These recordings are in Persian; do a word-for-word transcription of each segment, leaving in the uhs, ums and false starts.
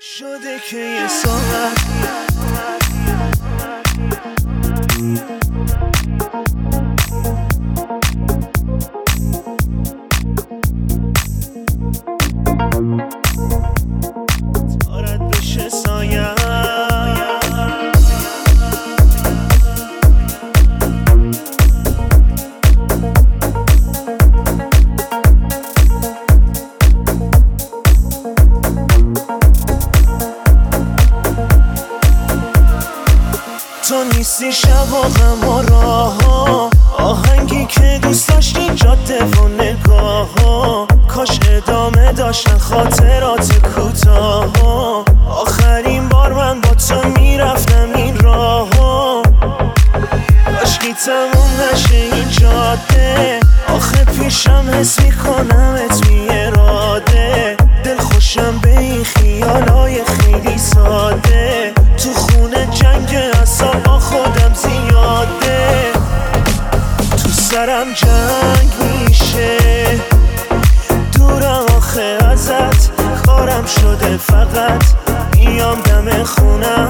شده که یه ساعت تارت بشه سایه تو نیستی شب و غم و راه ها، آهنگی که دوست داشتی جاده و نگاه ها، کاش ادامه داشتن خاطرات کوتاه ها. آخرین بار من با تو میرفتم این راه ها، کاشکی تموم نشه این جاده. آخه پیشم حس میکنمت بی اراده، دل خوشم به این خیالای خیلی ساده. تو خونه جنگ اعصاب با خودم زیاده، تو سرم جنگ میشه، دورم آخه ازت، کارم شده فقط بیام دم خونت.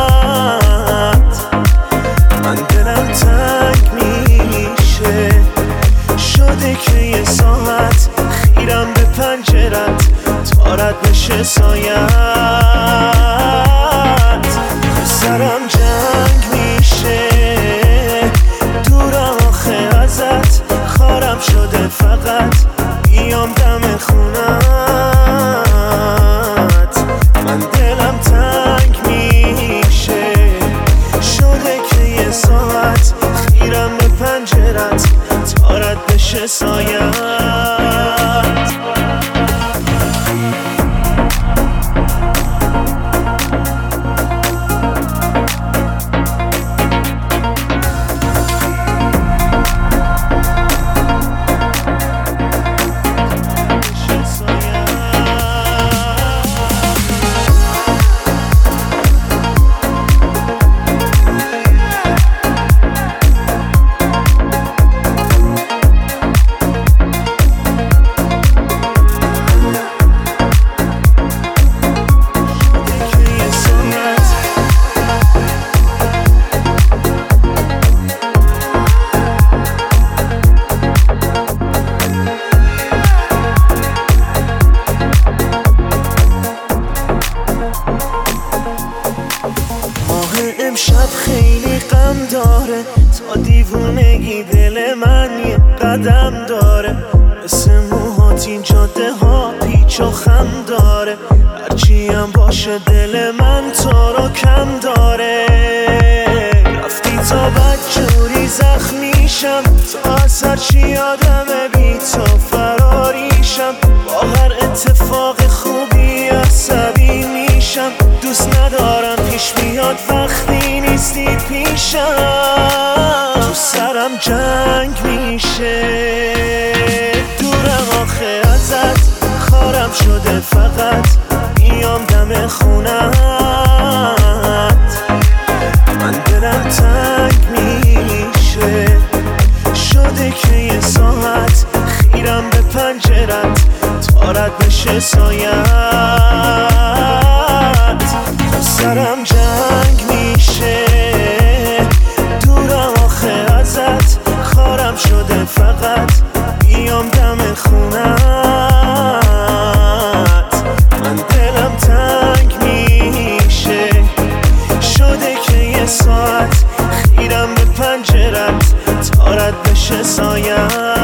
من دلم تنگ میشه، شده که یه ساعت خیرم به پنجرت، تارت بشه سایت. سرم جنگ میشه، دورم آخه ازت، کارم شده فقط بیام دم خونت. من دلم تنگ میشه، شده که یه ساعت خیرم به پنجرت، تارت بشه سایت. امشب خیلی غم داره، تا دیوونگی دل من یه قدم داره. مثل موهات این جاده ها پیچ و خم داره، هرچی هم باشه دل من تو رو کم داره. رفتی تا بدجوری زخمیشم، تا از هرچی یادمه بی تو فراریشم. با هر اتفاق خوبی عصبی میشم، دوست ندارم پیش بیاد وقتی نیستی پیشم. تو سرم جنگ میشه، دورم آخه ازت، کارم شده فقط بیام دم خونت. من دلم تنگ میشه، شده که یه ساعت خیرم به پنجرت، تارت بشه سایت. سرم جنگ میشه، دورم آخه ازت، کارم شده فقط بیام دم خونت. من دلم تنگ میشه، شده که یه ساعت خیرم به پنجرت، تارت بشه سایت.